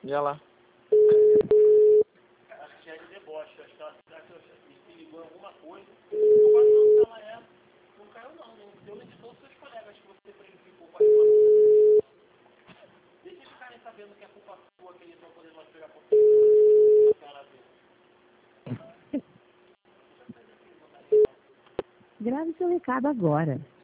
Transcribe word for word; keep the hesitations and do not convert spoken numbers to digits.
E olha lá. Acho que já é de deboche. Acho que ela se ligou em alguma coisa. Eu quase não sei ela é. Não caiu não. Não deu nem de todos os seus colegas que você prejudicou com a informação. Deixa eles ficarem sabendo que é culpa sua que eles vão poder mais pegar por Grave seu recado agora.